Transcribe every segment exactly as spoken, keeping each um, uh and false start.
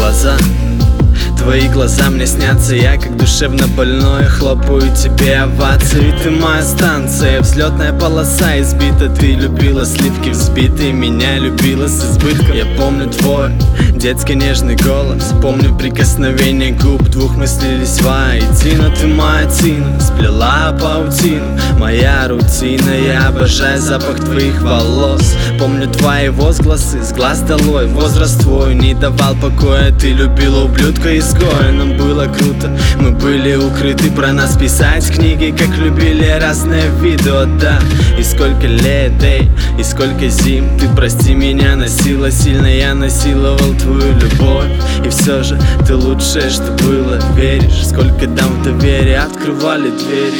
глаза. Твои глаза мне снятся, я как душевно больной хлопаю тебе овации. Ты моя станция, взлетная полоса избита. Ты любила сливки взбитые, меня любила с избытком. Я помню твой детский нежный голос, помню прикосновение губ, двух мы слились воедино. Ты моя тина, сплела паутину, моя рутина. Я обожаю запах твоих волос, помню твои возгласы, с глаз долой. Возраст твой не давал покоя, ты любила ублюдка изгоя. Нам было круто, мы были укрыты, про нас писать книги, как любили разные видео, да. И сколько лет, эй, и сколько зим, ты прости меня носила сильно, я насиловал твою любовь. И все же ты лучшее, что было, веришь? Сколько дам в доверие, открывали двери.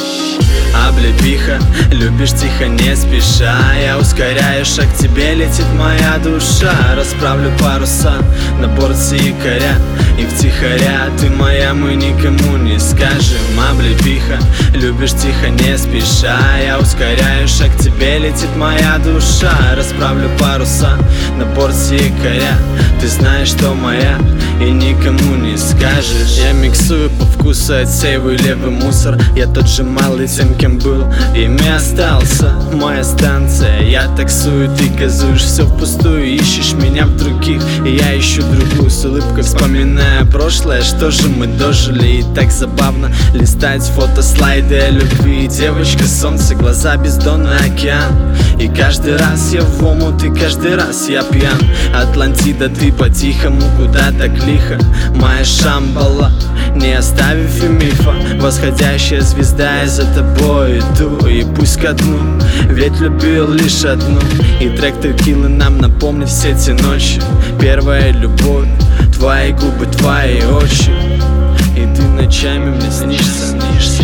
Облепиха, любишь тихо, не спеша. Я ускоряю шаг, к тебе летит моя душа. Расправлю паруса на борт якоря, и втихаря ты моя, мы никому не скажем. Облепиха, любишь тихо, не спеша. Я ускоряю шаг, к тебе летит моя душа. Расправлю паруса на борт якоря, ты знаешь, что моя, и никому не скажешь. Я миксую по вкусу, отсеиваю левый мусор. Я тот же малый, тем, кем был, ими остался. Моя станция, я таксую, ты газуешь, все впустую. Ищешь меня в других, и я ищу другую. С улыбкой вспоминая прошлое, что же мы дожили. И так забавно листать фотослайды о любви. Девочка, солнце, глаза, бездонный океан. И каждый раз я в омут, и каждый раз я пьян. Атлантида, ты по-тихому, куда так лихо. Моя Шамбала, не оставив и мифа. Восходящая звезда, я за тобой иду, и пусть ко дну, ведь любил лишь одну. И трек текилы нам напомнит все те ночи. Первая любовь, твои губы, твои очи, и ты ночами мне снишься, снишься.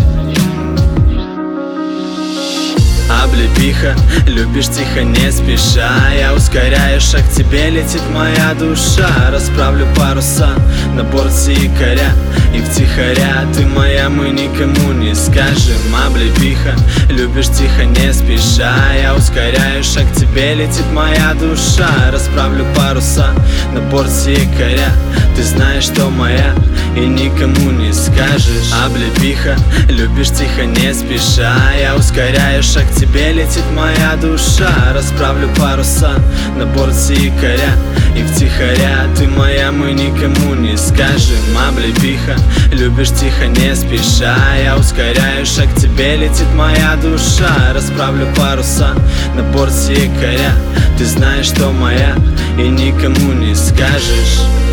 Облепиха, любишь тихо, не спеша. Я ускоряю шаг, к тебе летит моя душа. Расправлю паруса на борт якоря, и втихаря ты моя, мы никому не скажем. Облепиха, любишь тихо, не спеша. Я ускоряю шаг, к тебе летит моя душа. Расправлю паруса на борт якоря, ты знаешь, что моя, и никому не скажешь. Облепиха, любишь тихо, не спеша. Я ускоряю шаг, к тебе летит моя душа. Расправлю паруса на борт якоря, и втихаря ты моя, мы никому не скажем. Облепиха, любишь тихо, не спеша. Я ускоряю шаг, к тебе летит моя душа. Расправлю паруса на борт якоря, ты знаешь, что моя, и никому не скажешь.